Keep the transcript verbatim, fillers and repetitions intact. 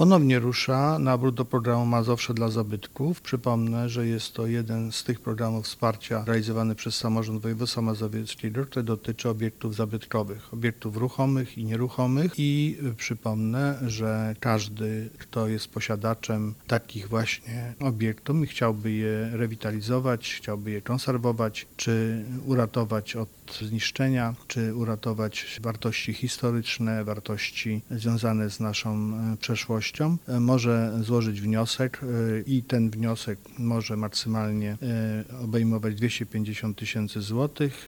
Ponownie rusza nabór do programu Mazowsze dla zabytków. Przypomnę, że jest to jeden z tych programów wsparcia realizowany przez samorząd województwa mazowieckiego, który dotyczy obiektów zabytkowych, obiektów ruchomych i nieruchomych i przypomnę, że każdy, kto jest posiadaczem takich właśnie obiektów i chciałby je rewitalizować, chciałby je konserwować, czy uratować od zniszczenia, czy uratować wartości historyczne, wartości związane z naszą przeszłością, może złożyć wniosek i ten wniosek może maksymalnie obejmować dwieście pięćdziesiąt tysięcy złotych.